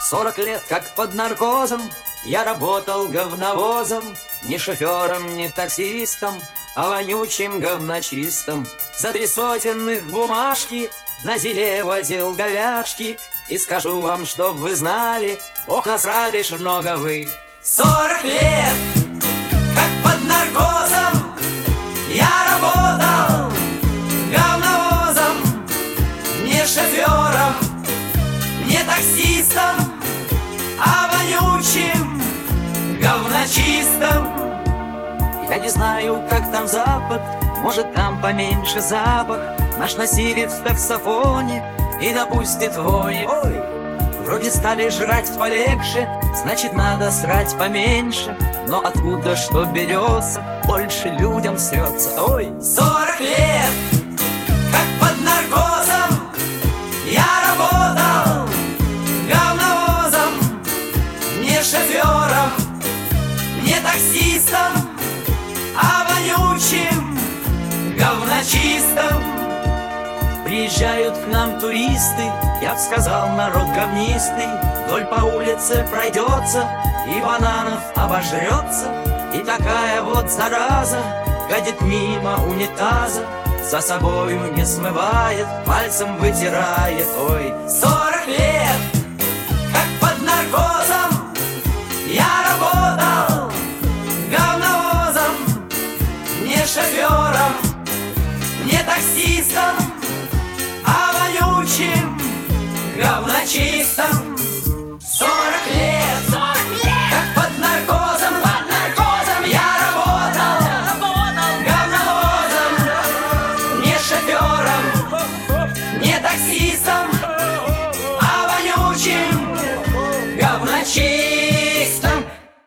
40 лет, как под наркозом, я работал говновозом, не шофером, не таксистом, а вонючим говночистом. За 3 сотенных бумажки на зеле возил говяжки. И скажу вам, чтоб вы знали, ох, насрали ж много вы. 40 лет, как под наркозом, я работал говновозом, не шофером, не таксистом, а вонючим говночистом. Я не знаю, как там Запад, может, там поменьше запах. Наш носилец в таксофоне и допустит вони. Ой, вроде стали жрать полегче, значит, надо срать поменьше. Но откуда что берется, больше людям срется. Ой, 40 лет, как под наркозом, я работал говновозом, не шофером, не таксистом, а вонючим говночистом. Приезжают к нам туристы, я б сказал, народ говнистый. Вдоль по улице пройдется и бананов обожрется. И такая вот зараза гадит мимо унитаза, за собою не смывает, пальцем вытирает. Ой, 40 лет, как под наркозом, я работал говновозом, не шофером, не таксистом, а вонючим говночистом. 40 лет, как под наркозом, я работал говновозом, не шофером, не таксистом, а вонючим говночистом.